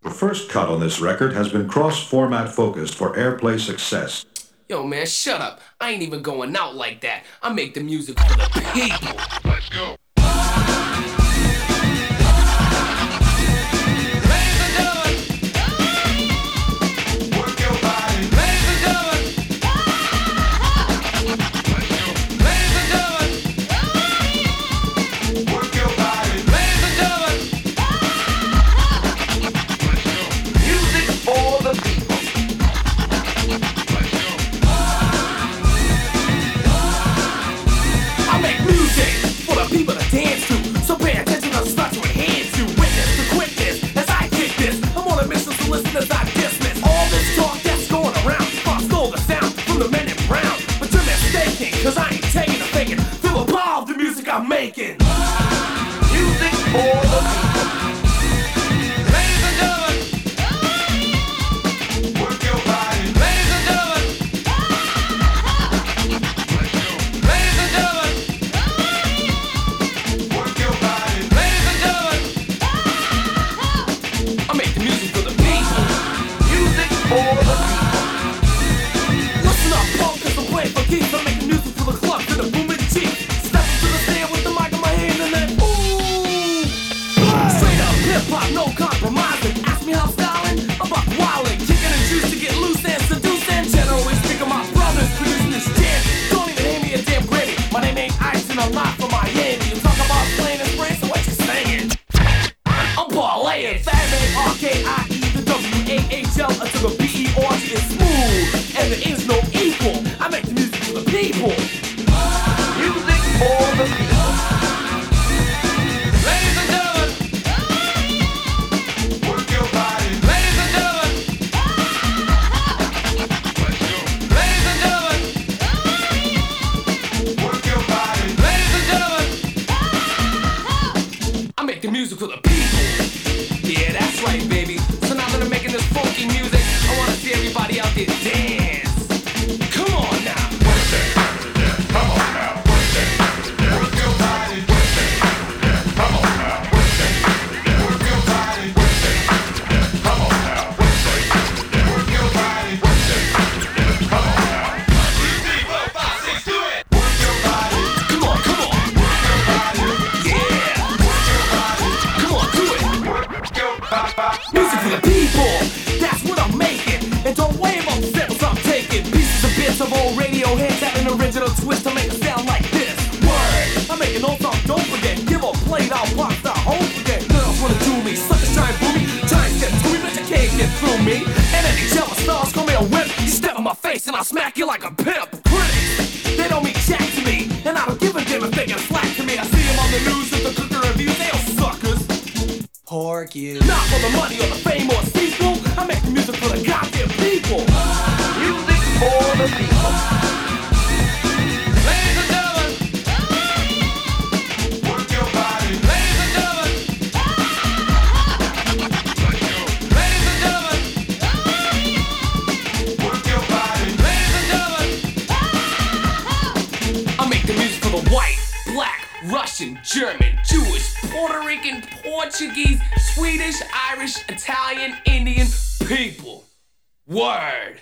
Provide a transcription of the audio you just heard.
The first cut on this record has been cross-format focused for airplay success. Yo, man, shut up. I ain't even going out like that. I make the music for the people. Let's go. I'm making music for the people. Ladies and gentlemen, work your body. Ladies and gentlemen, ladies and gentlemen, work your body. Ladies and gentlemen, I make the music for the people. Music for the people. Listen up, punk, 'cause I'm playing for keeps. I'm making music for the club and the booming cheap. Hip-hop, no compromising. Ask me how I'm styling, I'm buck wildin', kicking and juice to get loose and seducing. Generally speaking, my brothers producing this jam. Don't even hand me a damn Grammy. My name ain't Ice and I'm not from Miami. You talk about playing in spring, so what you saying? I'm parlaying. Fat R-K-I-E, the W-A-H-L until the B-E-R-G is smooth, and there is no equal. I make the music for the people. Music for the people. Ladies and gentlemen, music for the people. Yeah, that's right, baby. So now that I'm making this funky music, I wanna see everybody out there dance. Come on now. Work that, come on now. Work that, work your body. Work that, come on now. Work that, work your body. Work that, come on now. Work that, work your body. Work that, come on now. 1, 2, 3, 4, 5, 6, do it. Work your body. Come on, come on. Work your body. Yeah. Music for the people, that's what I'm making. And don't worry about the samples I'm taking. Pieces of bits of old radio hits, add an original twist to make it sound like this. Word, I'm making old songs, don't forget. Give a plate, I'll pop style, hold forget. Girls wanna do me, suckers try and boo me. Try and step to me, but you can't get through me. And any jealous stars call me a wimp. You step in my face and I'll smack you like a pimp. Critics, they don't mean jack to me. And I don't give a damn if they get slack to me. I see them on the news with the cooker reviews, they all suckers. Pork you. Not for the money or the fame or sequel. I make the music for the goddamn people. Music for the people. Ladies and gentlemen, work your body. Ladies and gentlemen, ladies and gentlemen, work your body. Ladies and gentlemen, I make the music for the white, black, Russian, German, Jewish, Puerto Rican, Portuguese, Swedish, Irish, Italian, Indian people. Word.